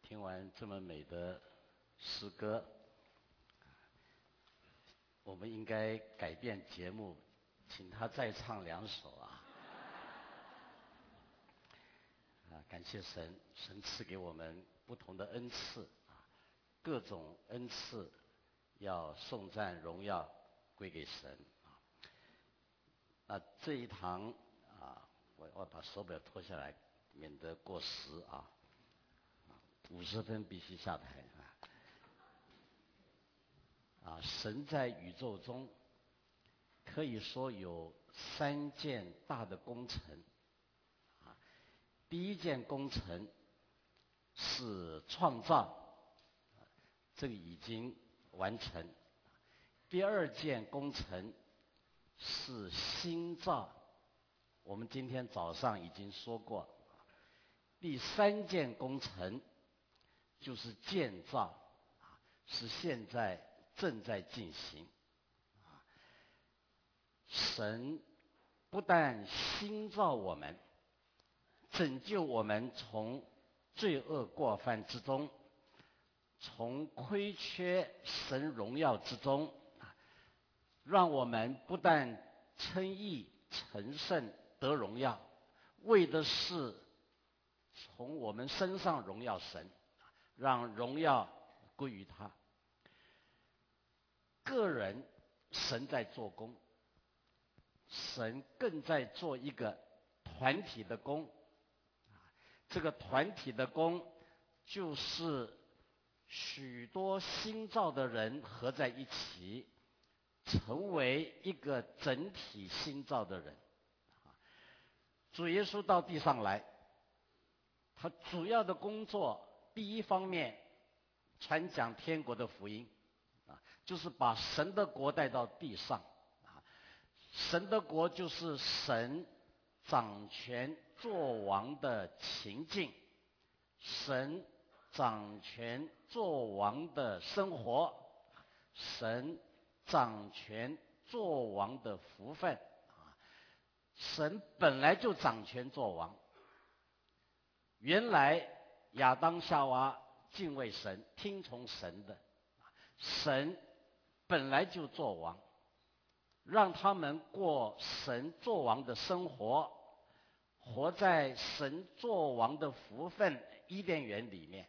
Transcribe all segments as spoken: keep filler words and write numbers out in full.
听完这么美的诗歌，我们应该改变节目，请他再唱两首啊！啊，感谢神，神赐给我们不同的恩赐啊，各种恩赐要颂赞荣耀归给神啊。那这一堂啊，我我把手表脱下来，免得过时啊。五十分必须下台啊！啊，神在宇宙中可以说有三件大的工程啊。第一件工程是创造，这个已经完成。第二件工程是新造，我们今天早上已经说过。第三件工程就是建造，是现在正在进行。神不但新造我们，拯救我们从罪恶过犯之中，从亏缺神荣耀之中，让我们不但称义成圣得荣耀，为的是从我们身上荣耀神，让荣耀归于他。个人神在做工，神更在做一个团体的工。这个团体的工就是许多新造的人合在一起，成为一个整体新造的人。主耶稣到地上来，他主要的工作，第一方面传讲天国的福音啊，就是把神的国带到地上啊。神的国就是神掌权作王的情境，神掌权作王的生活，神掌权作王的福分啊。神本来就掌权作王。原来亚当夏娃敬畏神，听从神的，神本来就作王，让他们过神作王的生活，活在神作王的福分伊甸园里面。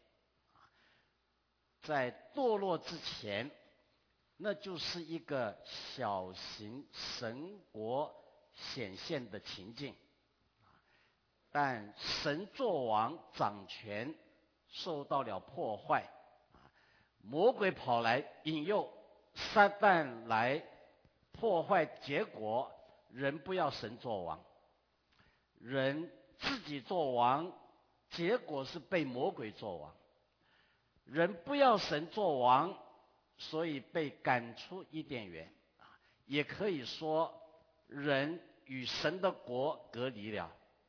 在堕落之前，那就是一个小型神国显现的情境。但神作王掌权受到了破坏，魔鬼跑来引诱撒旦来破坏，结果人不要神作王，人自己作王，结果是被魔鬼作王。人不要神作王，所以被赶出伊甸园，也可以说人与神的国隔离了。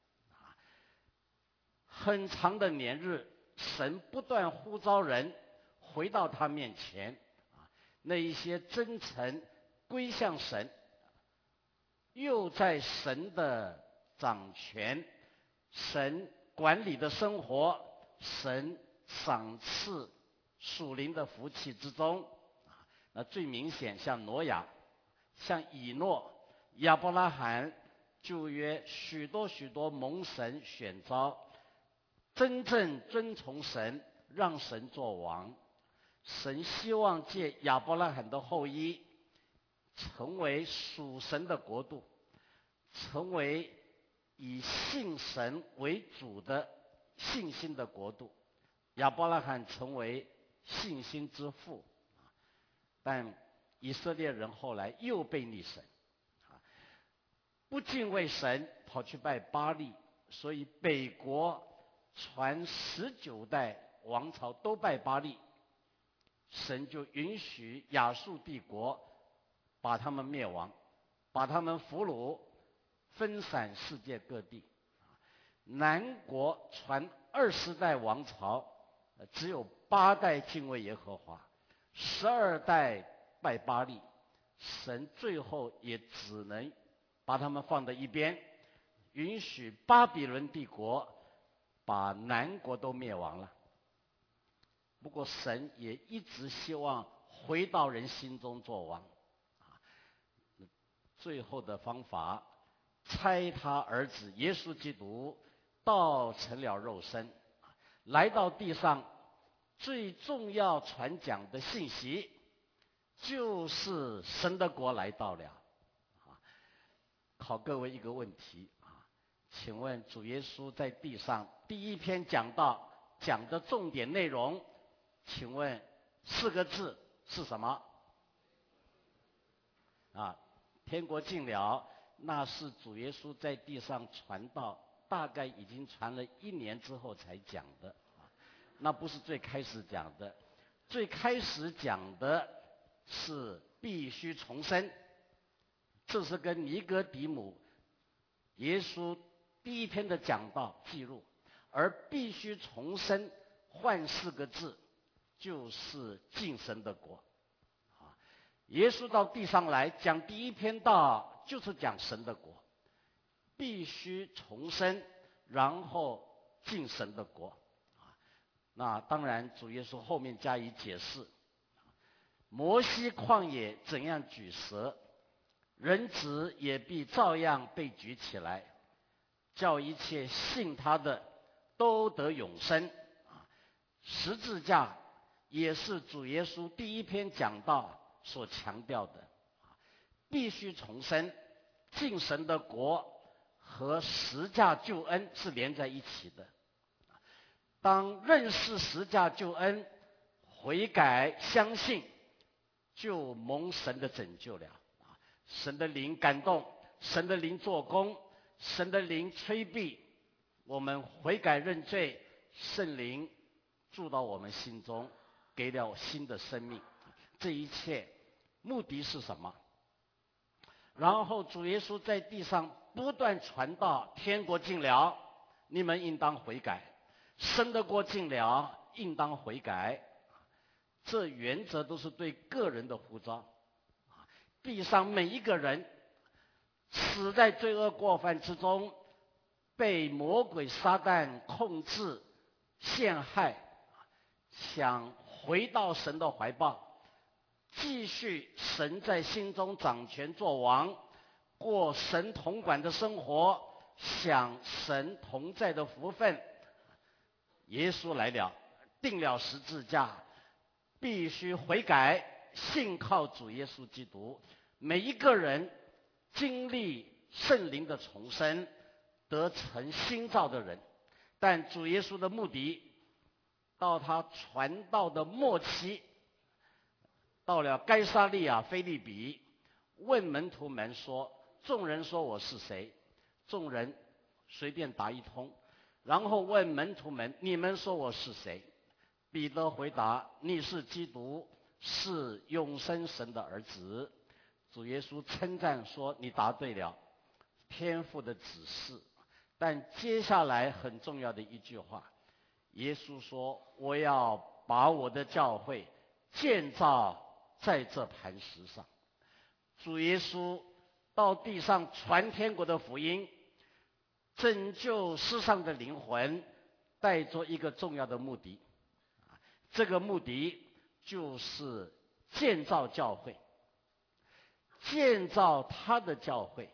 很长的年日，神不断呼召人回到他面前，那一些真诚归向神，又在神的掌权、神管理的生活、神赏赐属灵的福气之中。那最明显像挪亚、像以诺、亚伯拉罕，旧约许多许多蒙神选召，真正遵从神，让神做王。神希望借亚伯拉罕的后裔，成为属神的国度，成为以信神为主的信心的国度。亚伯拉罕成为信心之父，但以色列人后来又背逆神，不敬畏神，跑去拜巴力，所以北国传十九代王朝都拜巴力，神就允许亚述帝国把他们灭亡，把他们俘虏，分散世界各地。南国传二十代王朝，只有八代敬畏耶和华，十二代拜巴力，神最后也只能把他们放在一边，允许巴比伦帝国把南国都灭亡了。 不过神也一直希望回到人心中做王。最后的方法，差他儿子耶稣基督道成了肉身，来到地上，最重要传讲的信息就是神的国来到了。考各位一个问题啊，请问主耶稣在地上第一篇讲道讲的重点内容，请问四个字是什么？啊，天国近了，那是主耶稣在地上传道，大概已经传了一年之后才讲的，那不是最开始讲的。最开始讲的是必须重生，这是跟尼哥底母耶稣第一篇的讲道记录，而必须重生换四个字，就是进神的国。耶稣到地上来讲第一篇道，就是讲神的国，必须重生，然后进神的国。那当然主耶稣后面加以解释，摩西旷野怎样举蛇，人子也必照样被举起来，叫一切信他的都得永生。十字架也是主耶稣第一篇讲道所强调的，必须重生，进神的国和十架救恩是连在一起的。当认识十架救恩、悔改、相信，就蒙神的拯救了。神的灵感动，神的灵做工，神的灵催逼我们悔改认罪，圣灵住到我们心中，给了新的生命。这一切目的是什么？然后主耶稣在地上不断传道，天国近了，你们应当悔改；神的国近了，应当悔改。这原则都是对个人的呼召。地上每一个人死在罪恶过犯之中，被魔鬼撒旦控制陷害，想回到神的怀抱，继续神在心中掌权作王，过神统管的生活，享神同在的福分。耶稣来了，定了十字架，必须悔改，信靠主耶稣基督。每一个人经历圣灵的重生，得成新造的人。但主耶稣的目的，到他传道的末期，到了该撒利亚腓立比，问门徒们说：众人说我是谁？众人随便答一通，然后问门徒们：你们说我是谁？彼得回答：你是基督，是永生神的儿子。主耶稣称赞说：你答对了，天父的指示。但接下来很重要的一句话，耶稣说：我要把我的教会建造在这磐石上。主耶稣到地上传天国的福音，拯救世上的灵魂，带着一个重要的目的，这个目的就是建造教会，建造他的教会。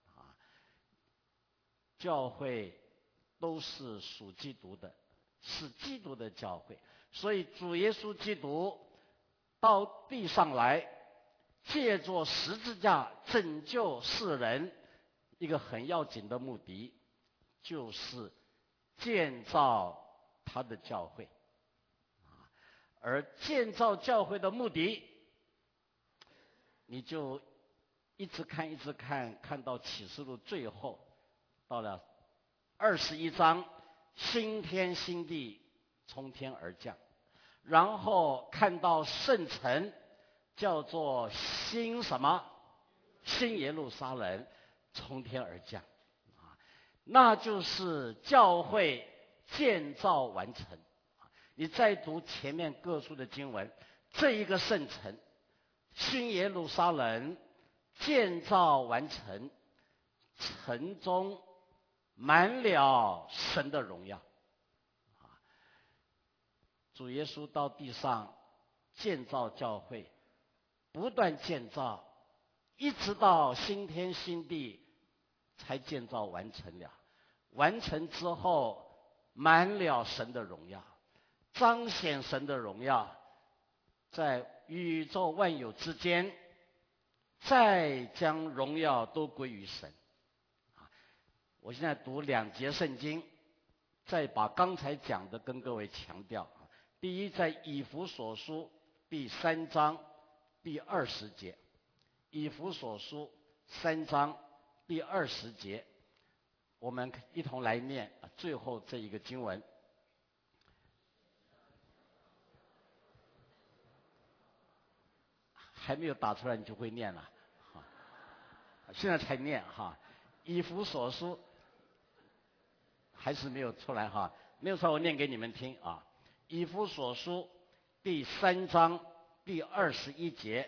教会都是属基督的，是基督的教会。所以主耶稣基督到地上来，借着十字架拯救世人，一个很要紧的目的，就是建造他的教会。而建造教会的目的，你就一直看一直看，看到启示录最后到了二十一章，新天新地从天而降，然后看到圣城叫做新什么？新耶路撒冷从天而降，那就是教会建造完成。你再读前面各书的经文，这一个圣城新耶路撒冷建造完成，城中满了神的荣耀。 主耶稣到地上建造教会，不断建造，一直到新天新地才建造完成了。完成之后，满了神的荣耀，彰显神的荣耀，在宇宙万有之间，再将荣耀都归于神。我现在读两节圣经，再把刚才讲的跟各位强调。第一，在以弗所书第三章第二十节，以弗所书三章第二十节，我们一同来念最后这一个经文。还没有打出来，你就会念了，哈，现在才念哈。以弗所书还是没有出来哈，没有出来，我念给你们听啊。以弗所书第三章第二十一节，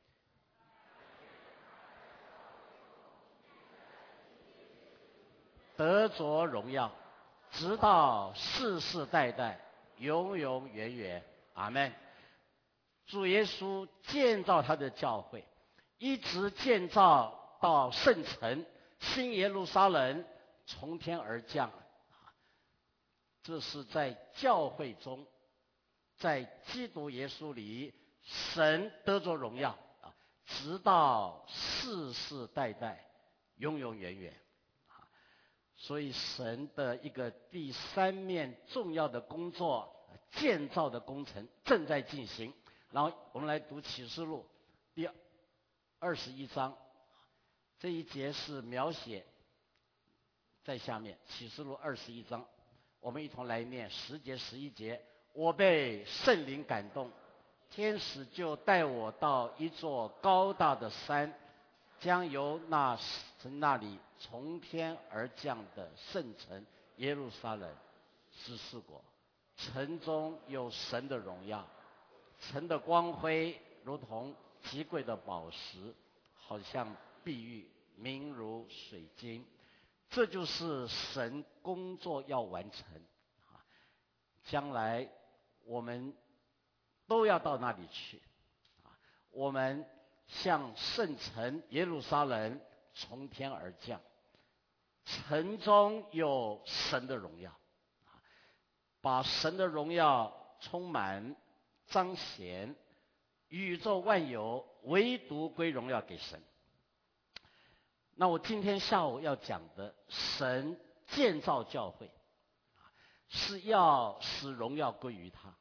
得着荣耀，直到世世代代，永永远远，阿们。主耶稣建造他的教会，一直建造到圣城新耶路撒冷从天而降。这是在教会中，在基督耶稣里，神得着荣耀啊，直到世世代代，永永远远啊。所以神的一个第三面重要的工作，建造的工程正在进行。然后我们来读启示录第二十一章，这一节是描写在下面。启示录二十一章，我们一同来念十节十一节。我被圣灵感动，天使就带我到一座高大的山，将由那从那里从天而降的圣城耶路撒冷指示过。城中有神的荣耀，城的光辉如同极贵的宝石，好像碧玉，明如水晶。这就是神工作要完成啊！将来我们都要到那里去啊！我们向圣城耶路撒冷从天而降，城中有神的荣耀啊！把神的荣耀充满彰显，宇宙万有唯独归荣耀给神。那我今天下午要讲的，神建造教会，是要使荣耀归于他。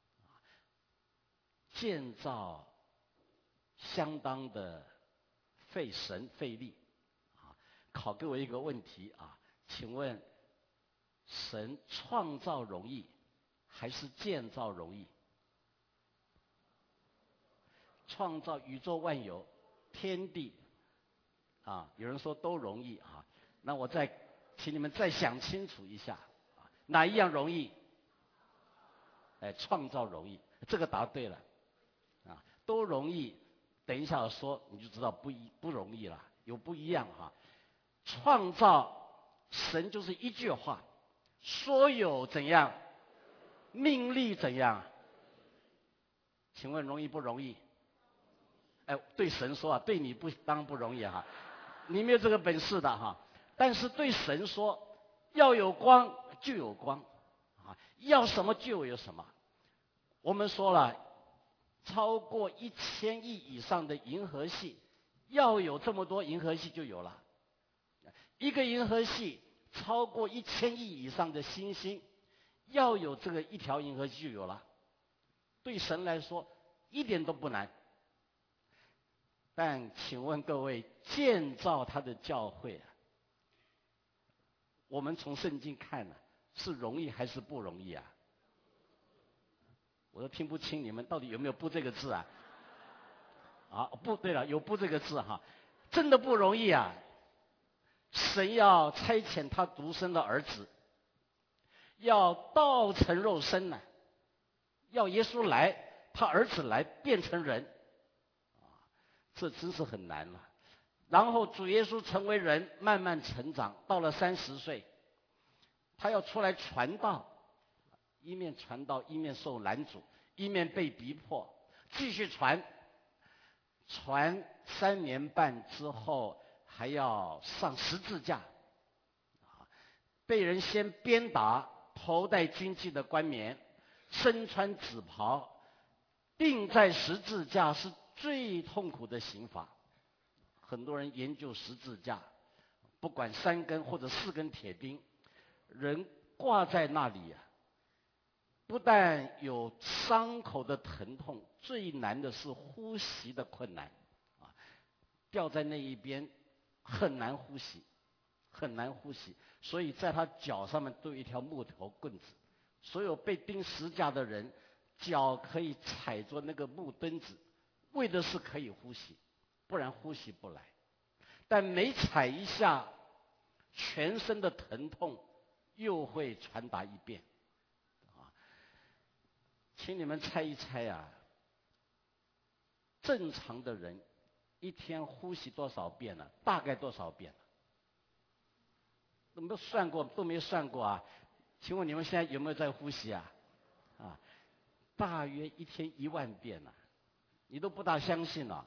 建造相当的费神费力啊！考给我一个问题啊，请问神创造容易还是建造容易？创造宇宙万有天地啊，有人说都容易啊，那我再请你们再想清楚一下啊，哪一样容易？哎，创造容易，这个答对了啊，都容易。等一下我说你就知道不一不容易了，有不一样哈。创造神就是一句话，说有怎样，命立怎样。请问容易不容易？哎，对神说啊，对你不当然不容易哈，你没有这个本事的哈。但是对神说，要有光就有光，啊，要什么就有什么。我们说了，超过一千亿以上的银河系，要有这么多银河系就有了。一个银河系超过一千亿以上的星星，要有这个一条银河系就有了。对神来说一点都不难。但请问各位，建造他的教会啊，我们从圣经看呢，是容易还是不容易啊？我都听不清你们到底有没有不这个字啊？啊，不对了，有不这个字哈，真的不容易啊！神要差遣他独生的儿子，要道成肉身呢，要耶稣来，他儿子来变成人，啊，这真是很难了。然后主耶稣成为人，慢慢成长，到了三十岁，他要出来传道， 一面传道，一面受拦阻，一面被逼迫，继续传。传三年半之后，还要上十字架，被人先鞭打，头戴荆棘的冠冕，身穿紫袍，钉在十字架是最痛苦的刑罚。很多人研究十字架，不管三根或者四根铁钉，人挂在那里啊，不但有伤口的疼痛，最难的是呼吸的困难啊，吊在那一边很难呼吸，很难呼吸，所以在他脚上面都有一条木头棍子，所有被钉十字架的人脚可以踩着那个木墩子，为的是可以呼吸，不然呼吸不来。但每踩一下，全身的疼痛又会传达一遍。请你们猜一猜啊，正常的人一天呼吸多少遍呢？大概多少遍？都没有算过，都没有算过啊。请问你们现在有没有在呼吸啊？啊，大约一天一万遍呢、啊，你都不大相信了、啊。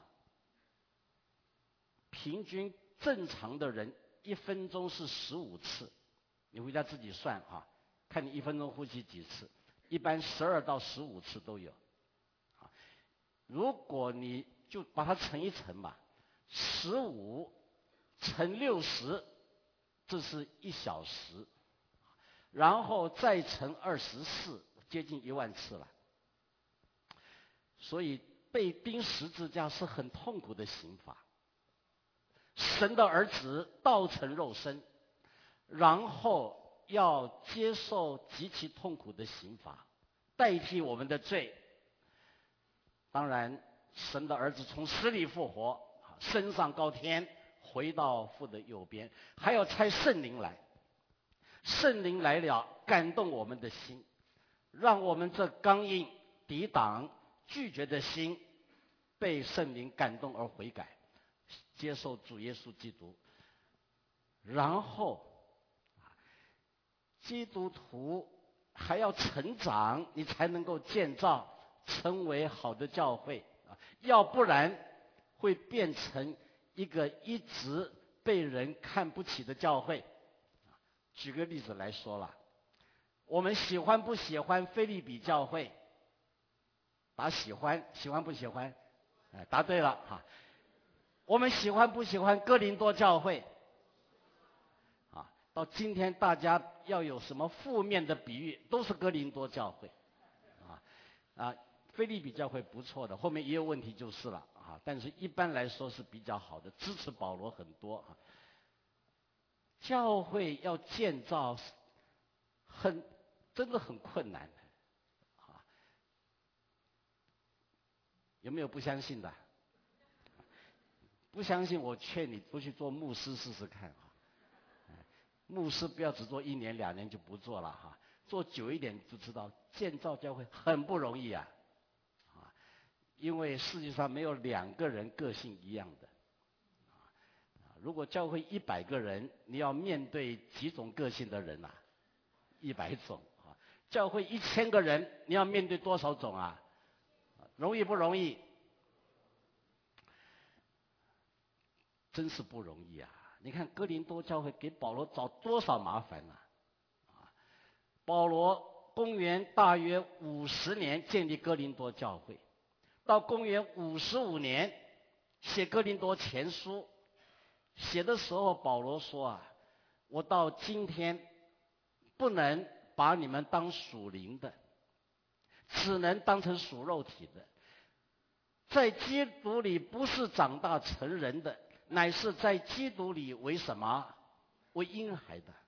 平均正常的人一分钟是十五次，你回家自己算啊，看你一分钟呼吸几次。一般十二到十五次都有，啊，如果你就把它乘一乘吧，十五乘六十，这是一小时，然后再乘二十四，接近一万次了。所以被钉十字架是很痛苦的刑罚。神的儿子道成肉身，然后要接受极其痛苦的刑罚，代替我们的罪。当然，神的儿子从死里复活，升上高天，回到父的右边，还要差圣灵来。圣灵来了，感动我们的心，让我们这刚硬、抵挡、拒绝的心，被圣灵感动而悔改，接受主耶稣基督。然后基督徒还要成长，你才能够建造成为好的教会啊，要不然会变成一个一直被人看不起的教会。举个例子来说了，我们喜欢不喜欢腓立比教会？答喜欢，喜欢不喜欢？哎，答对了哈。我们喜欢不喜欢哥林多教会？到今天大家要有什么负面的比喻，都是哥林多教会，啊啊，腓立比教会不错的，后面也有问题就是了啊，但是一般来说是比较好的，支持保罗很多啊。教会要建造很真的很困难的啊，有没有不相信的？不相信我劝你都去做牧师试试看啊。牧师不要只做一年两年就不做了哈，做久一点就知道建造教会很不容易啊，啊，因为世界上没有两个人个性一样的，啊，如果教会一百个人，你要面对几种个性的人呐、啊？一百种啊，教会一千个人，你要面对多少种啊？容易不容易？真是不容易啊！你看哥林多教会给保罗找多少麻烦呢、啊？啊，保罗公元大约五十年建立哥林多教会，到公元五十五年写哥林多前书，写的时候保罗说啊，我到今天不能把你们当属灵的，只能当成属肉体的，在基督里不是长大成人的，乃是在基督里为什么？为婴孩的。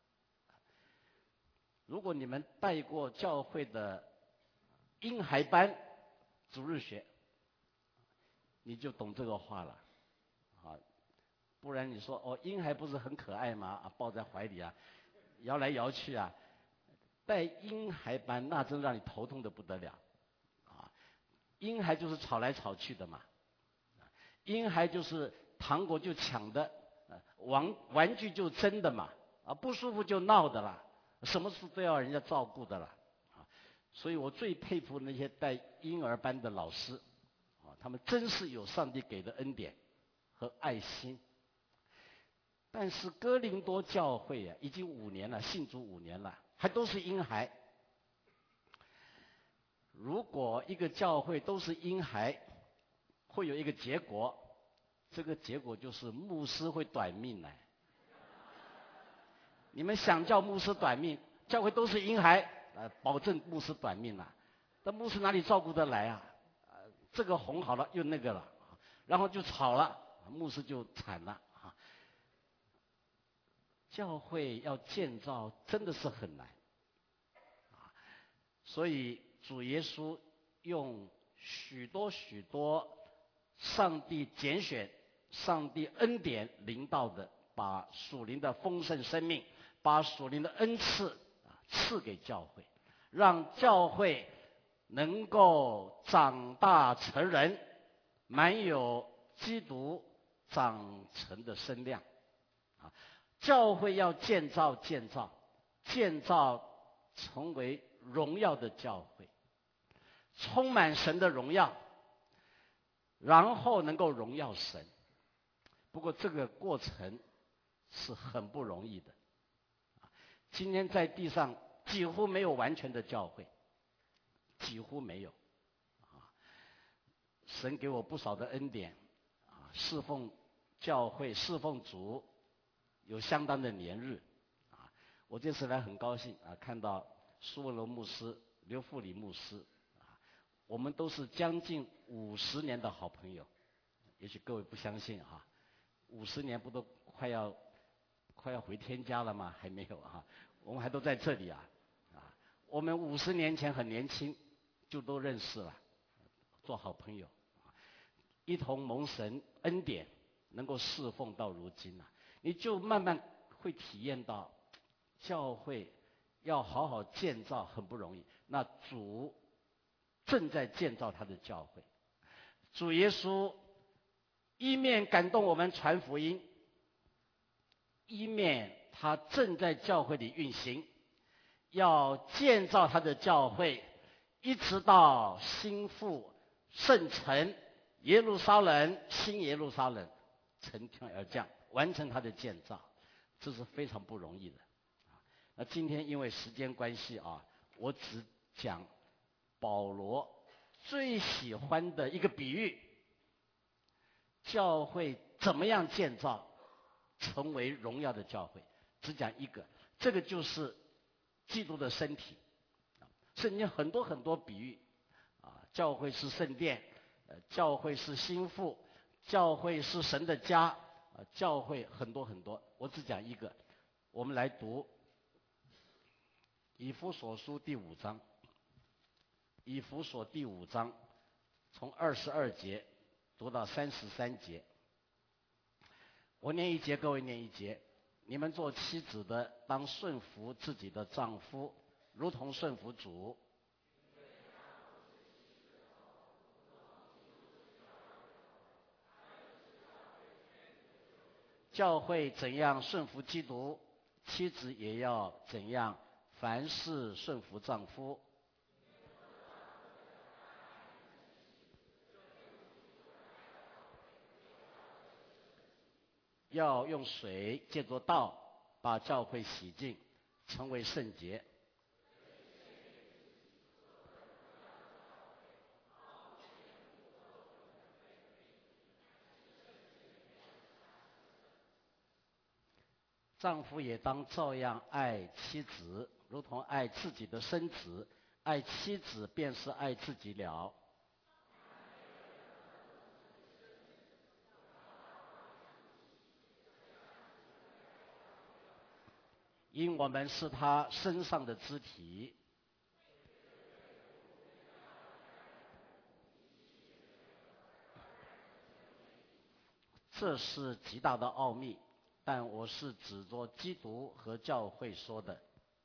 如果你们带过教会的婴孩班主日学，你就懂这个话了啊。不然你说哦，婴孩不是很可爱吗？啊，抱在怀里啊，摇来摇去啊，带婴孩班那真让你头痛的不得了啊。婴孩就是吵来吵去的嘛，婴孩就是糖果就抢的，玩玩具就争的嘛，啊，不舒服就闹的了，什么事都要人家照顾的了，啊， 所以我最佩服那些带婴儿班的老师，啊，他们真是有上帝给的恩典和爱心。但是哥林多教会啊，已经五年了，信主五年了，还都是婴孩。如果一个教会都是婴孩，会有一个结果，这个结果就是牧师会短命呢。你们想叫牧师短命，教会都是婴孩，呃，保证牧师短命了。那牧师哪里照顾得来啊？呃，这个哄好了又那个了，然后就吵了，牧师就惨了啊。教会要建造真的是很难，啊，所以主耶稣用许多许多上帝拣选、上帝恩典临到的，把属灵的丰盛生命，把属灵的恩赐啊赐给教会，让教会能够长大成人，满有基督长成的身量。啊，教会要建造建造建造成为荣耀的教会，充满神的荣耀，然后能够荣耀神。不过这个过程是很不容易的。今天在地上几乎没有完全的教会，几乎没有。啊，神给我不少的恩典，啊，侍奉教会、侍奉主有相当的年日。啊，我这次来很高兴啊，看到苏文龙牧师、刘富里牧师，啊，我们都是将近五十年的好朋友。也许各位不相信哈，五十年不都快要快要回天家了吗？还没有哈，我们还都在这里啊，啊，我们五十年前很年轻，就都认识了，做好朋友，一同蒙神恩典，能够侍奉到如今啊，你就慢慢会体验到，教会要好好建造很不容易。那主正在建造他的教会，主耶稣一面感动我们传福音，一面他正在教会里运行，要建造他的教会，一直到新妇圣城耶路撒冷，新耶路撒冷从天而降，完成他的建造，这是非常不容易的。那今天因为时间关系啊，我只讲保罗最喜欢的一个比喻，教会怎么样建造成为荣耀的教会，只讲一个，这个就是基督的身体。圣经很多很多比喻，啊，教会是圣殿，呃，教会是心腹，教会是神的家，啊，教会很多很多，我只讲一个。我们来读以弗所书第五章，以弗所第五章从二十二节读到三十三节。我念一节，各位念一节。你们做妻子的，当顺服自己的丈夫，如同顺服主。教会怎样顺服基督，妻子也要怎样，凡事顺服丈夫。要用水借着道把教会洗净，成为圣洁。丈夫也当照样爱妻子，如同爱自己的身子，爱妻子便是爱自己了。因我们是他身上的肢体。这是极大的奥秘，但我是指着基督和教会说的。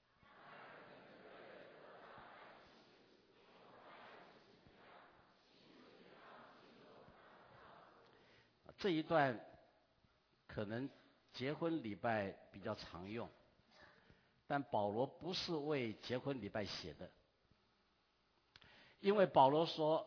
这一段可能结婚礼拜比较常用，但保罗不是为结婚礼拜写的， 因为保罗说，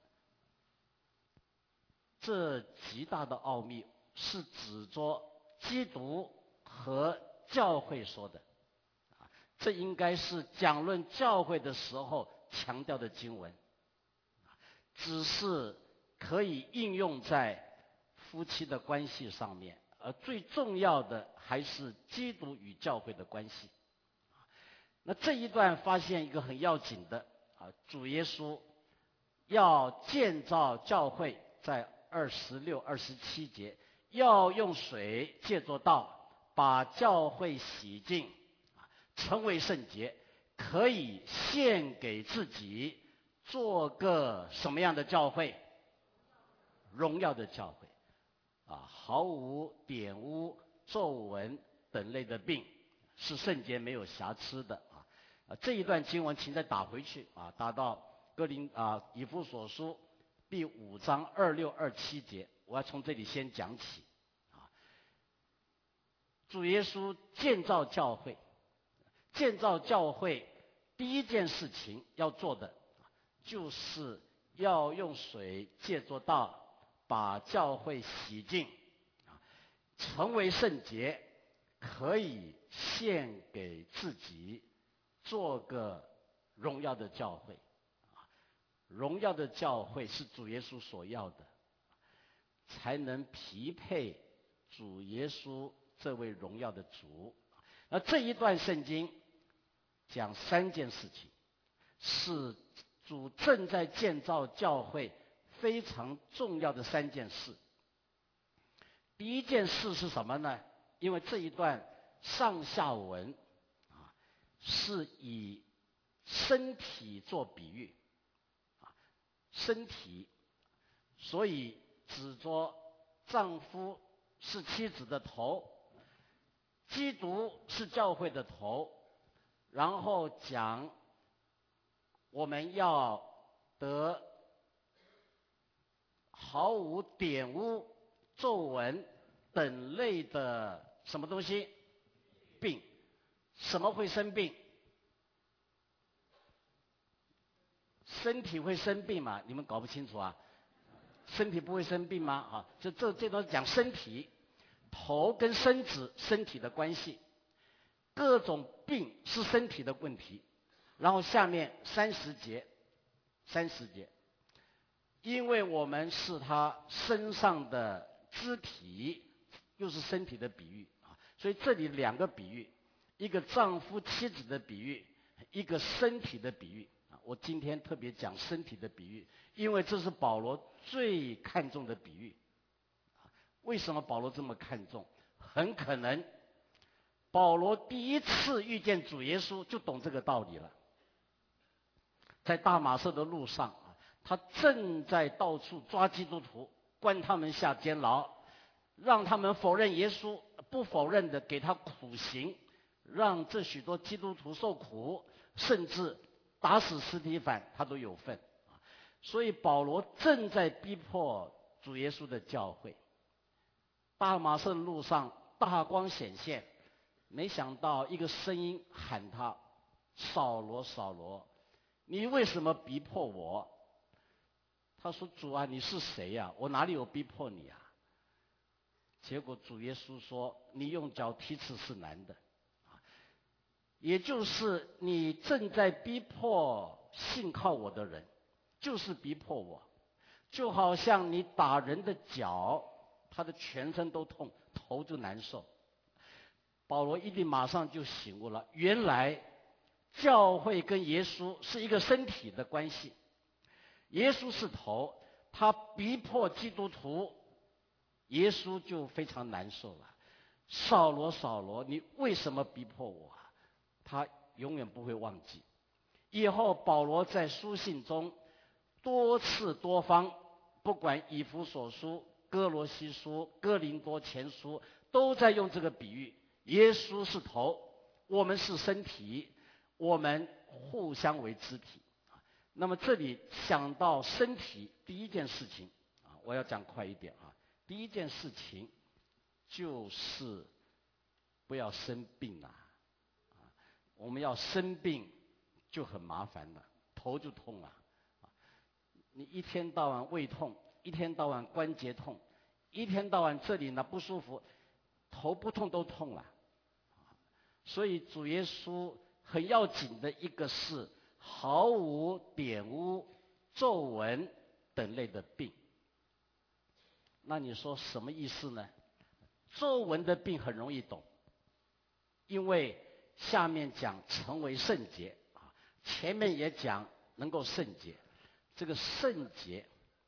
这极大的奥秘是指着基督和教会说的，这应该是讲论教会的时候强调的经文，只是可以应用在夫妻的关系上面，而最重要的还是基督与教会的关系。那这一段发现一个很要紧的啊，主耶稣要建造教会，在二十六、二十七节，要用水借着道把教会洗净，成为圣洁，可以献给自己，做个什么样的教会？荣耀的教会啊，毫无玷污、皱纹等类的病，是圣洁没有瑕疵的啊。啊，这一段经文，请再打回去啊，打到哥林啊以弗所书第五章二六二七节，我要从这里先讲起啊。主耶稣建造教会，建造教会第一件事情要做的，就是要用水借着道把教会洗净，成为圣洁，可以献给自己，做个荣耀的教会。荣耀的教会是主耶稣所要的，才能匹配主耶稣这位荣耀的主。那这一段圣经讲三件事情，是主正在建造教会非常重要的三件事。第一件事是什么呢？因为这一段上下文啊，是以身体做比喻，啊，身体，所以指着丈夫是妻子的头，基督是教会的头，然后讲我们要得毫无玷污、皱纹等类的什么东西？病。什么会生病？身体会生病吗？你们搞不清楚啊？身体不会生病吗？啊，这这这都讲身体，头跟身子身体的关系，各种病是身体的问题。然后下面三十节，三十节，因为我们是他身上的肢体，又是身体的比喻啊，所以这里两个比喻，一个丈夫妻子的比喻，一个身体的比喻啊。我今天特别讲身体的比喻，因为这是保罗最看重的比喻。为什么保罗这么看重？很可能保罗第一次遇见主耶稣就懂这个道理了。在大马色的路上，他正在到处抓基督徒，关他们下监牢，让他们否认耶稣，不否认的给他苦刑，让这许多基督徒受苦，甚至打死司提反，他都有份。所以保罗正在逼迫主耶稣的教会。大马色的路上大光显现，没想到一个声音喊他：扫罗，扫罗，你为什么逼迫我？他说：主啊，你是谁呀？我哪里有逼迫你啊？结果主耶稣说：你用脚踢刺是难的，也就是你正在逼迫信靠我的人，就是逼迫我，就好像你打人的脚，他的全身都痛，头就难受。保罗一定马上就醒悟了，原来教会跟耶稣是一个身体的关系，耶稣是头，他逼迫基督徒，耶稣就非常难受了。扫罗，扫罗，你为什么逼迫我啊？他永远不会忘记。以后保罗在书信中多次多方，不管以弗所书、哥罗西书、哥林多前书，都在用这个比喻。耶稣是头，我们是身体，我们互相为肢体。那么这里想到身体，第一件事情啊，我要讲快一点啊。第一件事情就是不要生病啊！我们要生病就很麻烦了，头就痛了。 你一天到晚胃痛，一天到晚关节痛，一天到晚这里呢不舒服，头不痛都痛了。所以主耶稣很要紧的一个是毫无点污、皱纹等类的病。那你说什么意思呢？皱纹的病很容易懂，因为下面讲成为圣洁啊，前面也讲能够圣洁。这个圣洁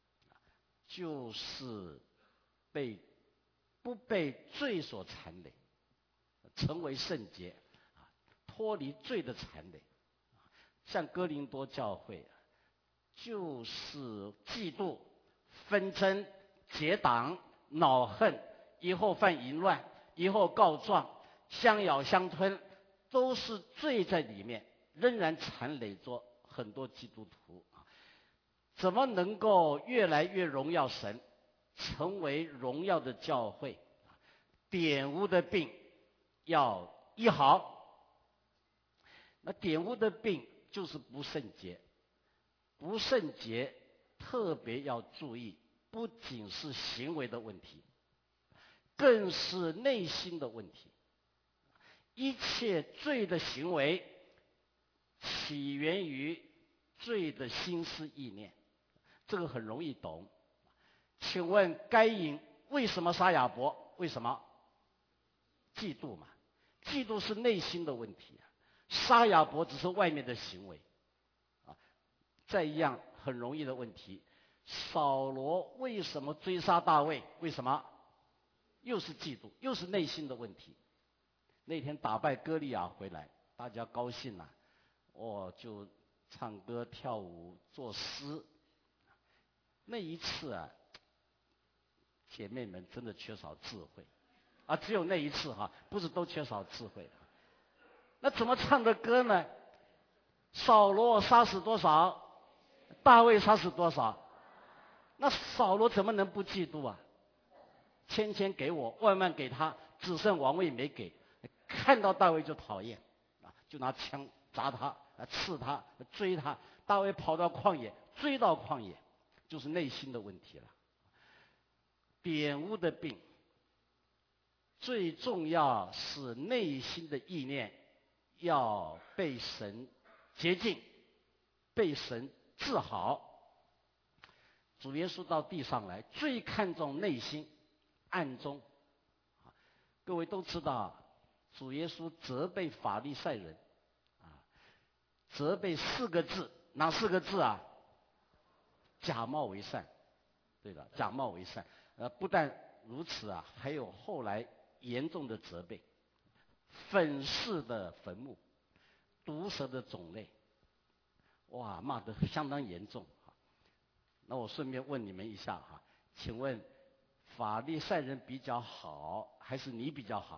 就是被不被罪所缠累，成为圣洁啊，脱离罪的缠累。像哥林多教会就是嫉妒、纷争、结党、恼恨，以后犯淫乱，以后告状，相咬相吞，都是罪在里面，仍然缠累着很多基督徒啊。怎么能够越来越荣耀神，成为荣耀的教会？玷污的病要医好。那玷污的病就是不圣洁，不圣洁特别要注意，不仅是行为的问题，更是内心的问题。一切罪的行为起源于罪的心思意念，这个很容易懂。请问该隐为什么杀亚伯？为什么？嫉妒嘛，嫉妒是内心的问题啊，杀亚伯只是外面的行为啊。再一样很容易的问题，扫罗为什么追杀大卫？为什么？又是嫉妒，又是内心的问题。那天打败歌利亚回来，大家高兴了，哦，就唱歌跳舞作诗。那一次啊，姐妹们真的缺少智慧啊，只有那一次哈，不是都缺少智慧。那怎么唱的歌呢？扫罗杀死多少？大卫杀死多少？那扫罗怎么能不嫉妒啊？千千给我，万万给他，只剩王位没给。看到大卫就讨厌啊，就拿枪砸他，啊刺他，追他。大卫跑到旷野，追到旷野，就是内心的问题了。玷污的病，最重要是内心的意念要被神洁净，被神治好。主耶稣到地上来，最看重内心暗中。各位都知道，主耶稣责备法利赛人啊，责备四个字，哪四个字啊？假冒为善。对了，假冒为善。呃，不但如此啊，还有后来严重的责备：粉饰的坟墓，毒蛇的种类。哇，骂得相当严重。那我顺便问你们一下哈，请问法利赛人比较好，还是你比较好？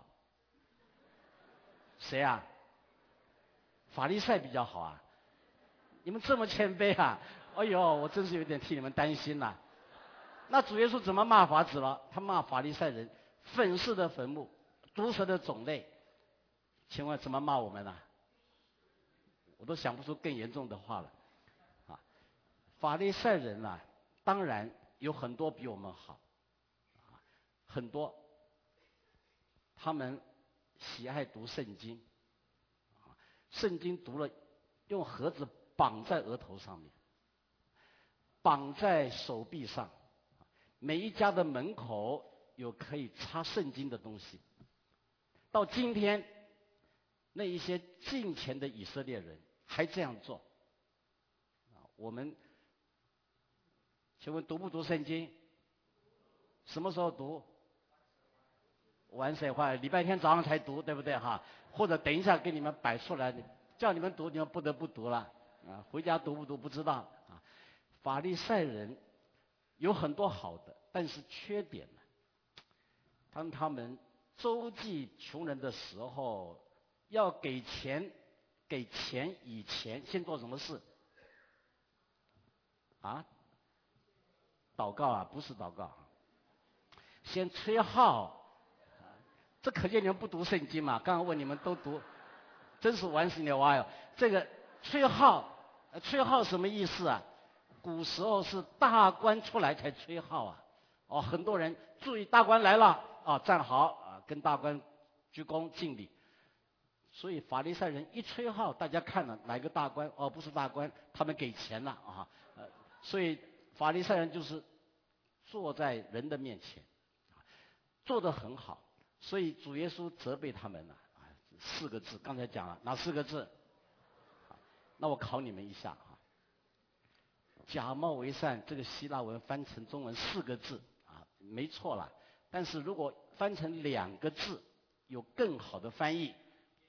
谁啊？法利赛比较好啊？你们这么谦卑啊？哎呦，我真是有点替你们担心了。那主耶稣怎么骂法子了？他骂法利赛人粉饰的坟墓，毒蛇的种类。请问怎么骂我们呢？我都想不出更严重的话了。啊，法利赛人啊，当然有很多比我们好，啊，很多。他们喜爱读圣经，啊，圣经读了，用盒子绑在额头上面，绑在手臂上。每一家的门口有可以插圣经的东西。到今天，那一些敬虔的以色列人还这样做。我们，请问读不读圣经？什么时候读？晚水话，礼拜天早上才读，对不对哈？或者等一下给你们摆出来，叫你们读，你们不得不读了啊！回家读不读不知道啊。法利赛人有很多好的，但是缺点呢？当他们周济穷人的时候，要给钱，给钱以前先做什么事？啊？祷告啊？不是祷告，先吹号。这可见你们不读圣经嘛？刚刚问你们都读，真是玩死你娃哟！这个吹号，吹号什么意思啊？ 古时候是大官出来才吹号啊，哦，很多人注意大官来了啊，站好啊，跟大官鞠躬敬礼。所以法利赛人一吹号，大家看了哪个大官？哦，不是大官，他们给钱了啊。呃，所以法利赛人就是坐在人的面前，做得很好。所以主耶稣责备他们了啊，四个字，刚才讲了哪四个字？那我考你们一下啊，假冒为善这个希腊文翻成中文四个字啊，没错了。但是如果翻成两个字，有更好的翻译。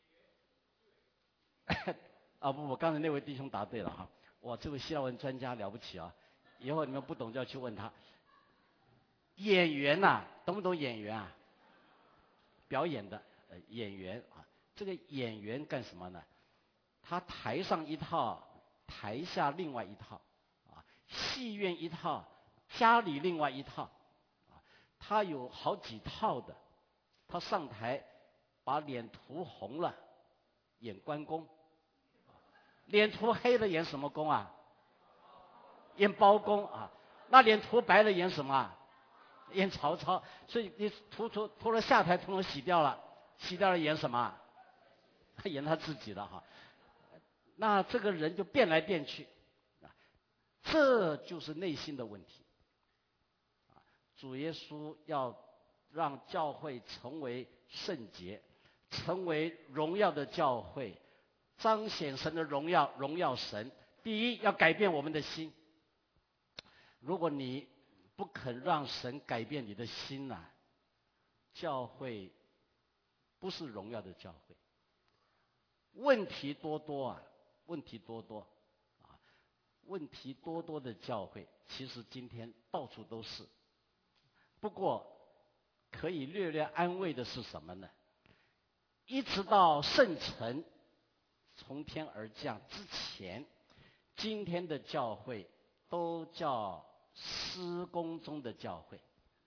啊不不，刚才那位弟兄答对了哈，哇，这位希腊文专家了不起啊！以后你们不懂就要去问他。演员呐、啊，懂不懂演员啊？表演的呃演员啊，这个演员干什么呢？他台上一套，台下另外一套，啊，戏院一套，家里另外一套，啊，他有好几套的。他上台把脸涂红了，演关公。脸涂黑了演什么公啊？演包公啊。那脸涂白了演什么啊？演曹操。所以你涂涂涂了下台，统统洗掉了，洗掉了演什么？演他自己的哈。那这个人就变来变去，这就是内心的问题。主耶稣要让教会成为圣洁，成为荣耀的教会。彰显神的荣耀，荣耀神。第一，要改变我们的心。如果你不肯让神改变你的心啊，教会不是荣耀的教会。问题多多啊，问题多多啊，问题多多的教会，其实今天到处都是。不过，可以略略安慰的是什么呢？一直到圣城从天而降之前，今天的教会都叫施工中的教会。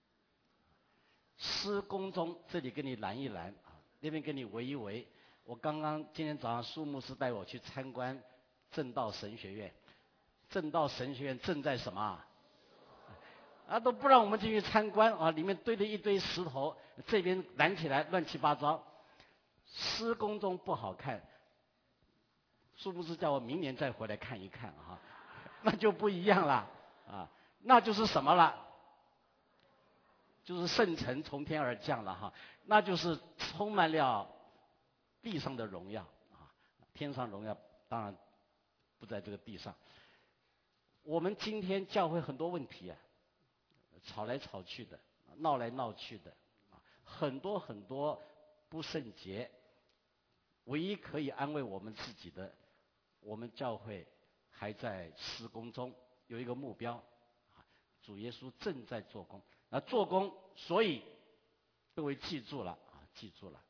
施工中，这里给你拦一拦啊，那边给你围一围。我刚刚今天早上苏牧师带我去参观正道神学院，正道神学院正在什么啊？啊，都不让我们进去参观啊！里面堆了一堆石头，这边拦起来乱七八糟。施工中不好看。殊不知叫我明年再回来看一看啊，那就不一样了啊，那就是什么了？就是圣城从天而降了哈，那就是充满了地上的荣耀啊，天上荣耀当然不在这个地上。我们今天教会很多问题啊，吵来吵去的，闹来闹去的，很多很多不圣洁。唯一可以安慰我们自己的，我们教会还在施工中，有一个目标，主耶稣正在做工。那做工，所以各位记住了啊，记住了，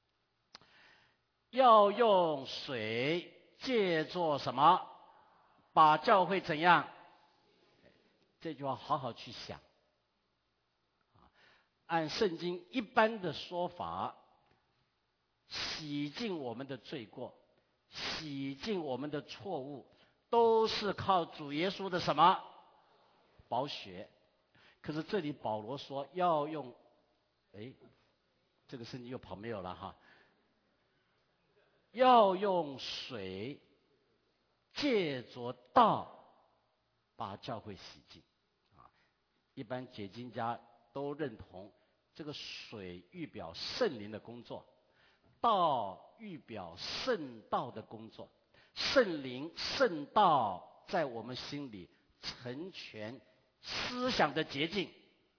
要用水借作什么？把教会怎样？这句话好好去想。按圣经一般的说法，洗净我们的罪过，洗净我们的错误，都是靠主耶稣的什么？宝血。可是这里保罗说要用，哎，这个圣经又跑没有了哈。要用水借着道把教会洗净啊。一般解经家都认同这个水预表圣灵的工作，道预表圣道的工作，圣灵圣道在我们心里成全思想的洁净。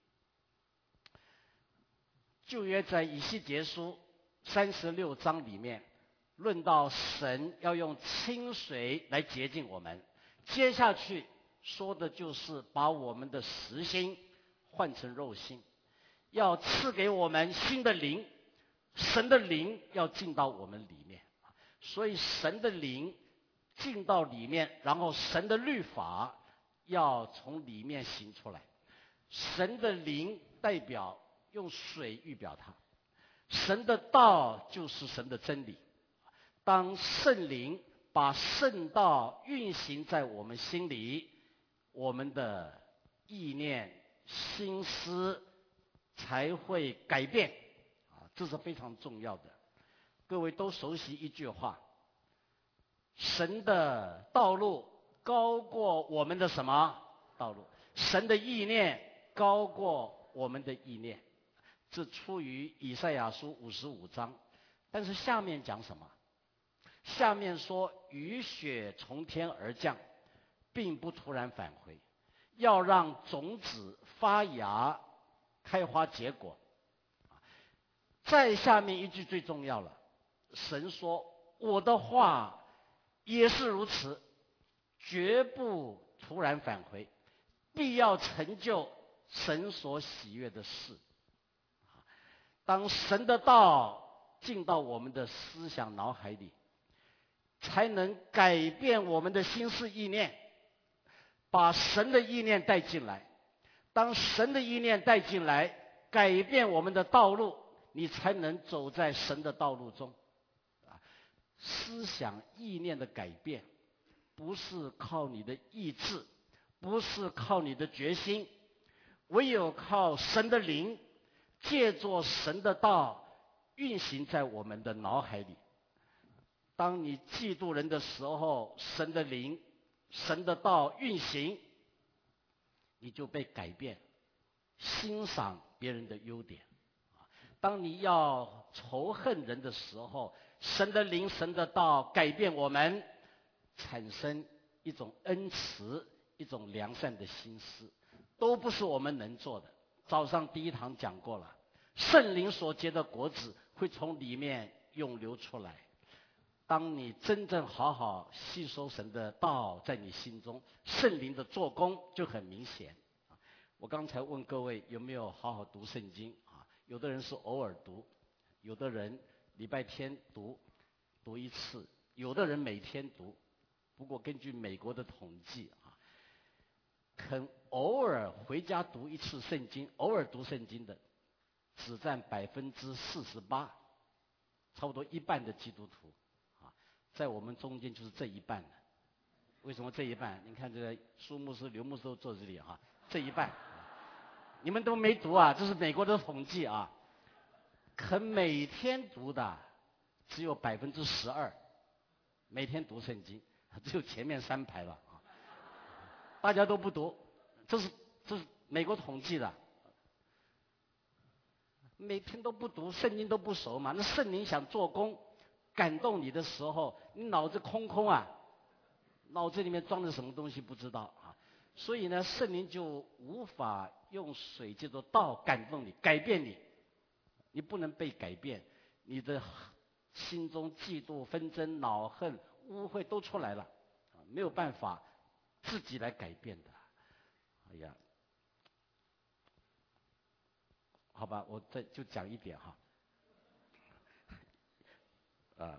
旧约在以西结书三十六章里面论到神要用清水来洁净我们，接下去说的就是把我们的实心换成肉心，要赐给我们新的灵，神的灵要进到我们里面，所以神的灵进到里面，然后神的律法要从里面行出来。神的灵代表用水预表它，神的道就是神的真理。当圣灵把圣道运行在我们心里， 我们的意念、心思才会改变，啊，这是非常重要的。各位都熟悉一句话：神的道路高过我们的什么道路？神的意念高过我们的意念。这出于以赛亚书五十五章。但是下面讲什么？下面说雨雪从天而降，并不突然返回，要让种子发芽、开花结果。再下面一句最重要了，神说我的话也是如此，绝不突然返回，必要成就神所喜悦的事。当神的道进到我们的思想脑海里，才能改变我们的心思意念，把神的意念带进来。当神的意念带进来，改变我们的道路，你才能走在神的道路中。思想意念的改变，不是靠你的意志，不是靠你的决心，唯有靠神的灵，借着神的道运行在我们的脑海里。当你嫉妒人的时候，神的灵、神的道运行，你就被改变，欣赏别人的优点。当你要仇恨人的时候，神的灵、神的道改变我们，产生一种恩慈、一种良善的心思，都不是我们能做的。早上第一堂讲过了，圣灵所结的果子会从里面涌流出来。当你真正好好吸收神的道在你心中，圣灵的做工就很明显。我刚才问各位有没有好好读圣经啊？有的人是偶尔读，有的人礼拜天读读一次，有的人每天读。不过根据美国的统计啊，肯偶尔回家读一次圣经，偶尔读圣经的，只占百分之四十八，差不多一半的基督徒。在我们中间就是这一半了。为什么这一半？你看这个苏牧师、刘牧师都坐这里哈，这一半，你们都没读啊？这是美国的统计啊。可每天读的只有百分之十二，每天读圣经只有前面三排了啊，大家都不读，这是这是美国统计的。每天都不读圣经都不熟嘛，那圣灵想做工感动你的时候，你脑子空空啊，脑子里面装着什么东西不知道啊，所以呢，圣灵就无法用水这座道感动你、改变你，你不能被改变，你的心中嫉妒、纷争、恼恨、污秽都出来了，没有办法自己来改变的。哎呀，好吧，我再就讲一点哈。啊，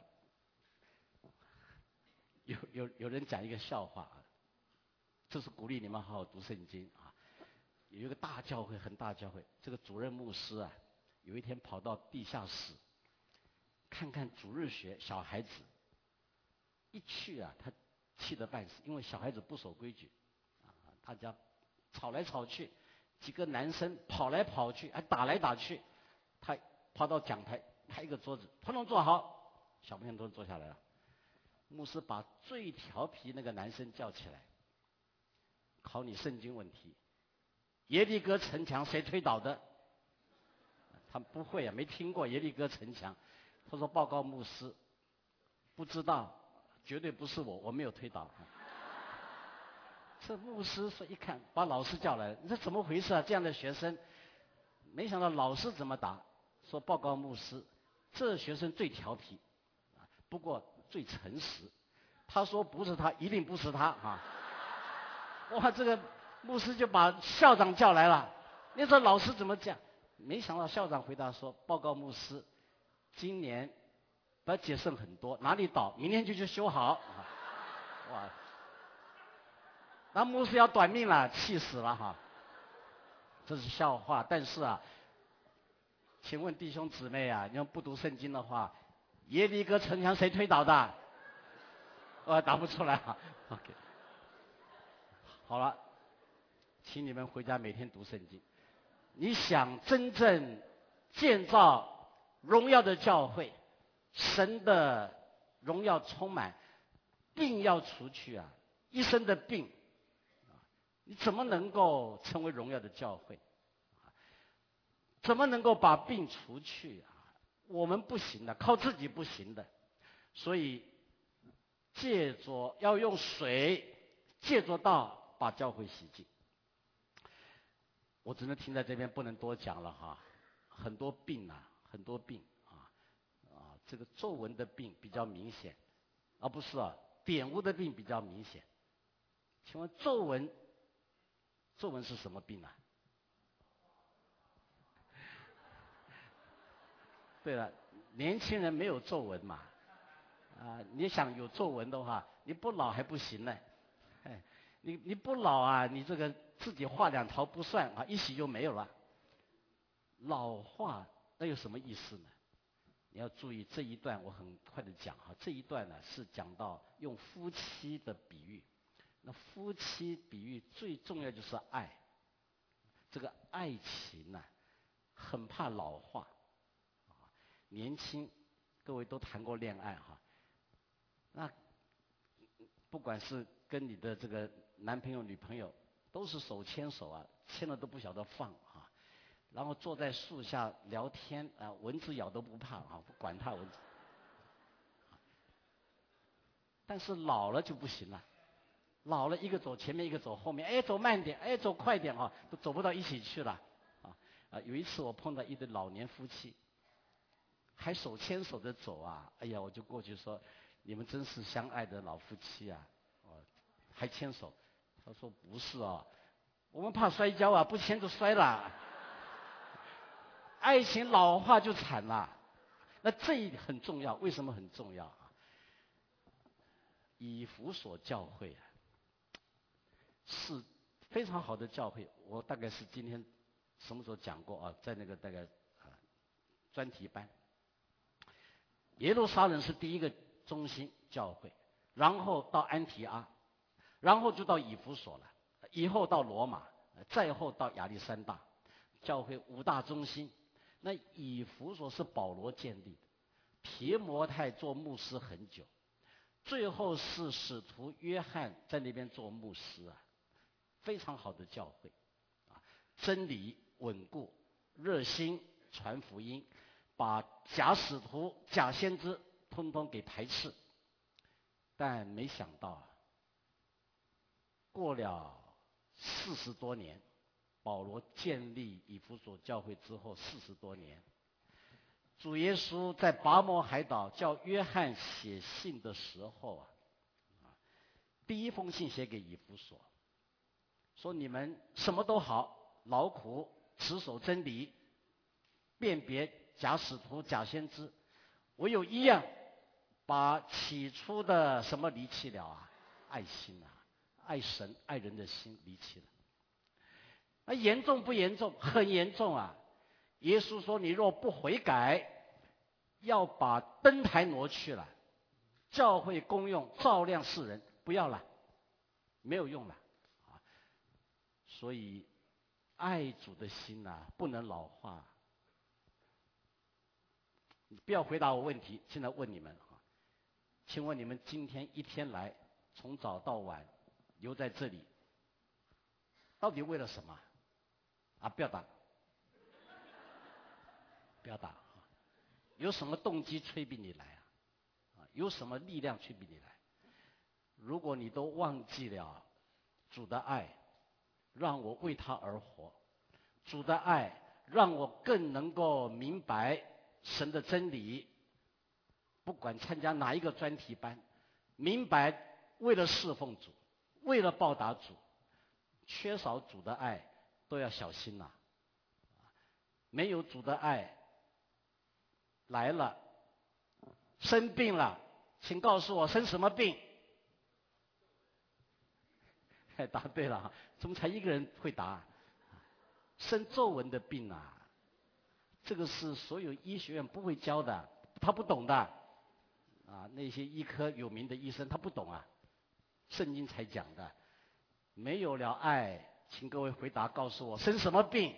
有有有人讲一个笑话啊，这是鼓励你们好好读圣经啊。有一个大教会，很大教会，这个主任牧师啊，有一天跑到地下室，看看主日学小孩子，一去啊，他气得半死，因为小孩子不守规矩，啊，大家吵来吵去，几个男生跑来跑去，还打来打去，他跑到讲台拍一个桌子，统统坐好。小朋友都坐下来了，牧师把最调皮那个男生叫起来，考你圣经问题。耶利哥城墙谁推倒的？他不会啊，没听过耶利哥城墙。他说报告牧师，不知道，绝对不是我，我没有推倒。这牧师说一看，把老师叫来，你这怎么回事啊？这样的学生，没想到老师怎么答？说报告牧师，这学生最调皮。不过最诚实，他说不是他，一定不是他啊！哇，这个牧师就把校长叫来了。你说老师怎么讲？没想到校长回答说：“报告牧师，今年budget节剩很多，哪里倒，明天就去修好。”哇！那牧师要短命了，气死了哈！这是笑话，但是啊，请问弟兄姊妹啊，你要不读圣经的话，耶利哥城墙谁推倒的？我答不出来啊。OK， 好了， 请你们回家每天读圣经。你想真正建造荣耀的教会，神的荣耀充满，病要除去啊，一生的病，你怎么能够成为荣耀的教会？怎么能够把病除去啊？我们不行的，靠自己不行的，所以借着要用水，借着道把教会洗净。我只能停在这边，不能多讲了哈。很多病啊，很多病啊啊，这个皱纹的病比较明显，而、啊、不是啊，点污的病比较明显。请问皱纹，皱纹是什么病啊？对了，年轻人没有皱纹嘛，啊，你想有皱纹的话，你不老还不行呢，哎，你你不老啊，你这个自己画两条不算啊，一洗就没有了。老化那有什么意思呢？你要注意这一段，我很快的讲哈，这一段呢是讲到用夫妻的比喻，那夫妻比喻最重要就是爱，这个爱情呢、啊，很怕老化。年轻，各位都谈过恋爱哈，那不管是跟你的这个男朋友、女朋友，都是手牵手啊，牵了都不晓得放啊，然后坐在树下聊天啊，蚊子咬都不怕啊，不管它蚊子。但是老了就不行了，老了一个走前面，一个走后面，哎，走慢点，哎，走快点啊，都走不到一起去了啊啊！有一次我碰到一对老年夫妻。还手牵手的走啊！哎呀，我就过去说，你们真是相爱的老夫妻啊！哦，还牵手。他说不是啊，我们怕摔跤啊，不牵就摔了。爱情老化就惨了。那这一很重要，为什么很重要啊？以弗所教会啊，是非常好的教会。我大概是今天什么时候讲过啊？在那个大概啊专题班。耶路撒冷是第一个中心教会，然后到安提阿，然后就到以弗所了，以后到罗马，再后到亚历山大，教会五大中心。那以弗所是保罗建立的，提摩太做牧师很久，最后是使徒约翰在那边做牧师啊，非常好的教会，啊，真理稳固，热心传福音。把假使徒、假先知通通给排斥，但没想到，过了四十多年，保罗建立以弗所教会之后四十多年，主耶稣在拔摩海岛叫约翰写信的时候啊，第一封信写给以弗所，说你们什么都好，劳苦持守真理，辨别假使徒、假先知，我有一样，把起初的什么离弃了啊？爱心啊，爱神、爱人的心离弃了。那严重不严重？很严重啊！耶稣说：“你若不悔改，要把灯台挪去了，教会公用照亮世人，不要了，没有用了啊！”所以，爱主的心呐、啊，不能老化。你不要回答我问题，现在问你们啊，请问你们今天一天来，从早到晚留在这里，到底为了什么？啊，不要打，不要打啊！有什么动机催逼你来啊？啊，有什么力量催逼你来？如果你都忘记了主的爱，让我为他而活，主的爱让我更能够明白神的真理，不管参加哪一个专题班，明白为了侍奉主，为了报答主，缺少主的爱都要小心呐、啊。没有主的爱来了，生病了，请告诉我生什么病？答对了，怎么才一个人会答？生皱纹的病啊！这个是所有医学院不会教的，他不懂的，啊，那些医科有名的医生他不懂啊，圣经才讲的，没有了爱， 请各位回答告诉我，生什么病？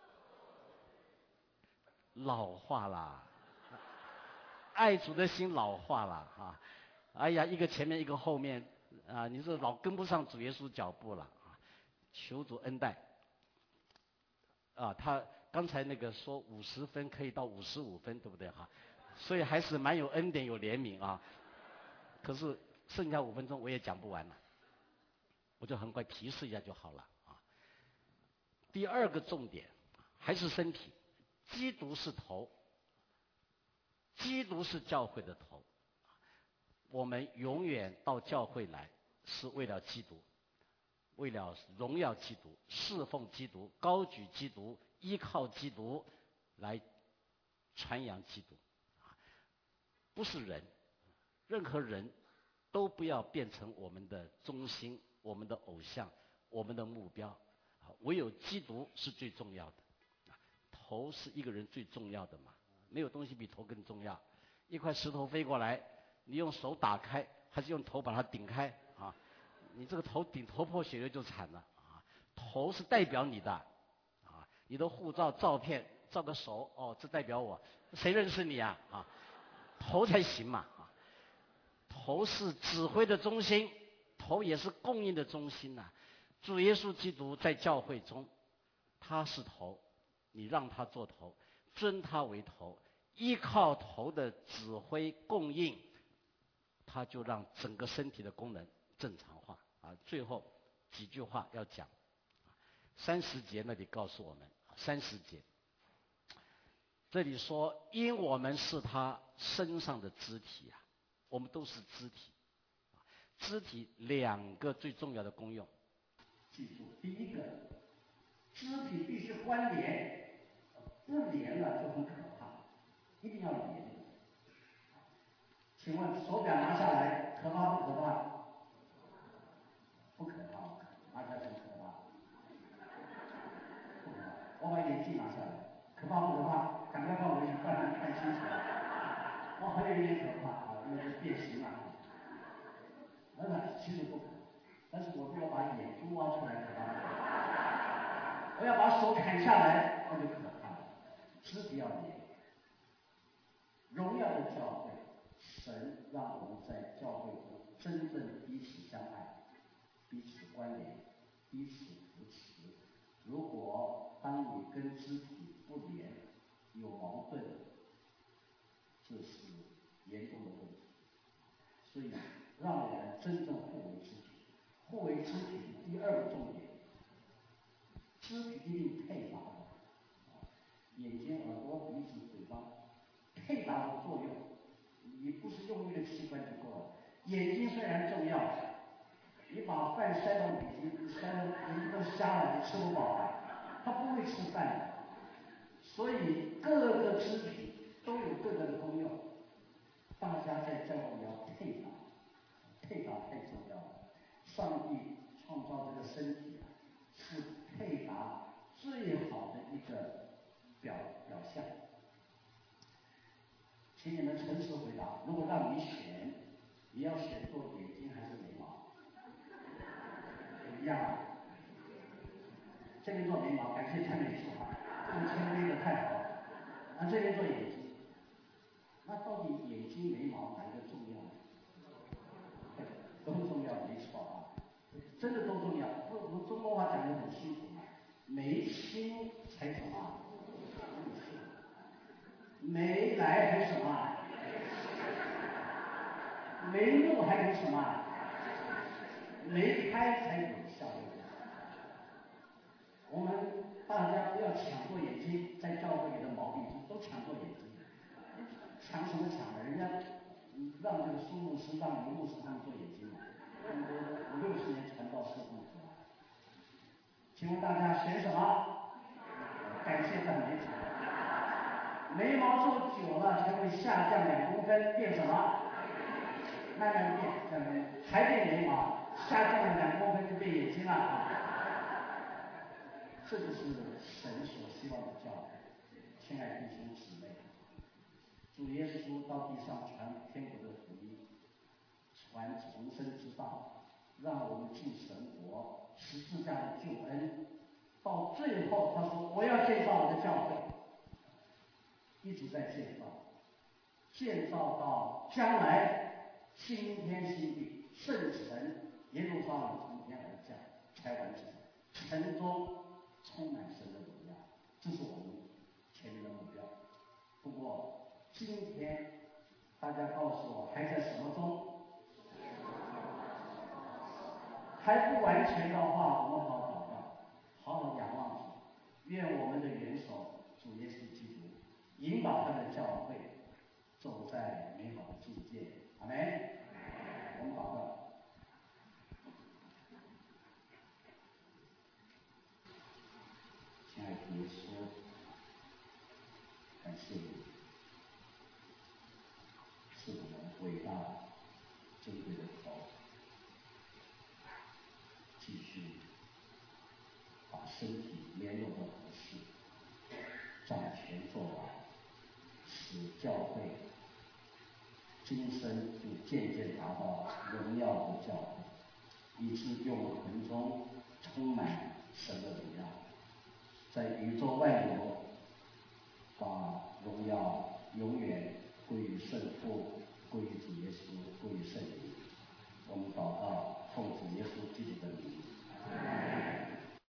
老化啦，爱主的心老化了啊！哎呀，一个前面一个后面啊，你这老跟不上主耶稣脚步了啊！求主恩待啊！他刚才那个说五十分可以到五十五分，对不对哈？所以还是蛮有恩典有怜悯啊。可是剩下五分钟我也讲不完了，我就很快提示一下就好了啊。第二个重点还是身体，基督是头，基督是教会的头。我们永远到教会来是为了基督，为了荣耀基督，侍奉基督，高举基督，依靠基督来传扬基督。不是人，任何人都不要变成我们的中心，我们的偶像，我们的目标。唯有基督是最重要的。头是一个人最重要的嘛，没有东西比头更重要。一块石头飞过来，你用手打开还是用头把它顶开啊？你这个头顶头破血流就惨了啊！头是代表你的啊，你的护照照片照个手哦，这代表我，谁认识你啊？啊，头才行嘛啊！头是指挥的中心，头也是供应的中心呐、啊。主耶稣基督在教会中，他是头，你让他做头，尊他为头，依靠头的指挥供应。他就让整个身体的功能正常化啊！最后几句话要讲，三十节那里告诉我们，三十节这里说，因我们是他身上的肢体啊，我们都是肢体，肢体两个最重要的功用，记住，第一个，肢体必须关联，不连了就很可怕，一定要连。请问手表拿下来可怕不可怕？不可怕，拿下来很可怕。不可怕。我把眼镜拿下来，可怕不可怕？赶快放回去，不然看清楚。我还有一点可怕啊，因为是变形了。那个其实不可怕，但是我如果把眼珠挖出来可怕。我要把手砍下来，那就可怕了。肢体要连。荣耀的教会。神让我们在教会中真正彼此相爱，彼此关联，彼此扶持。如果当你跟肢体不连，有矛盾，这是严重的问题。所以，让我们真正互为肢体。互为肢体的第二个重点，肢体一定配搭的，眼睛、耳朵、鼻子、嘴巴，配搭的作用。你不是用一个器官就够了。眼睛虽然重要，你把饭塞到眼睛，塞到眼睛都瞎了，你吃不饱啊，他不会吃饭的。所以各个肢体都有各个的功用，大家在教会要配搭，配搭太重要了。上帝创造这个身体是配搭最好的一个表表象。请你们诚实回答，如果让你选，你要选做眼睛还是眉毛？一样。这边做眉毛，感谢蔡美术啊，这个谦卑的太好了。那这边做眼睛，那到底眼睛、眉毛哪一个重要呢？都重要，没错啊，真的都重要。不，我们中国话讲得很清楚嘛，眉清才什么？眉来还是什么？眉目还有什么？眉开才有效用。我们大家不要抢做眼睛，在教会里的毛病都抢做眼睛，抢什么抢的？人家让这个苏牧师、让刘牧师他们做眼睛嘛，我五六十年传道事工出来。请问大家选什么？感谢赞美主。眉毛做久了才会下降两公分，变什么？慢慢变，慢慢变，还变眉毛，下降了两公分就变眼睛了啊！这就是神所希望的教会。亲爱的弟兄姊妹，主耶稣到地上传天国的福音，传重生之道， 让我们进神国，十字架的救恩。到最后，他说：“我要建造我的教会。”一直在建造，建造到将来新天新地，圣城耶路撒冷从天而降，才完成。城中充满神的荣耀，这是我们前面的目标。不过今天大家告诉我，还在什么中？还不完全的话，我们好好祷告，好好仰望主，愿我们的元首主耶稣基督引导他的教会走在美好的境界。阿们。我们祷告。亲爱的主耶稣，感谢你，是我们伟大珍贵的头，继续把身体联络的合适，掌权做完，使教会今生就渐渐达到荣耀的教会，以致永恒中充满神的荣耀，在宇宙万有把荣耀永远归于圣父，归于主耶稣，归于圣灵。我们祷告，奉主耶稣基督的名。